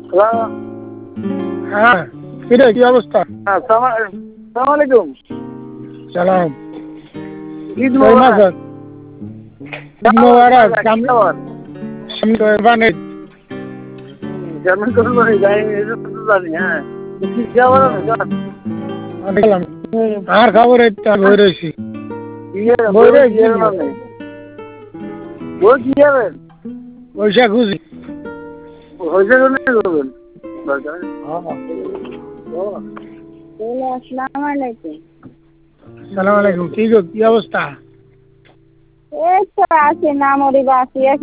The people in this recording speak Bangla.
হ্যালো। হ্যাঁ, কিরে কি অবস্থা? আসসালামু আলাইকুম। সালাম। ঈদ কই মোবারক। মাছ? ঈদ মোবারক। কি খবর? সামনে তো এবারে কেমন করবো জানি এটা তো জানি, হ্যাঁ। কি খবর আছে জান? দেখলাম। আর খবর এই তো বই রয়েছি। বই বই রয়েছি। কি মানে? বই কি যাবেন? পয়সা খুঁজি। হয়েছে কোনে করবেন? আসসালামু আলাইকুম। সালাম আলাইকুম। কি গো কি অবস্থা? এই তো আছে নামরি বাসি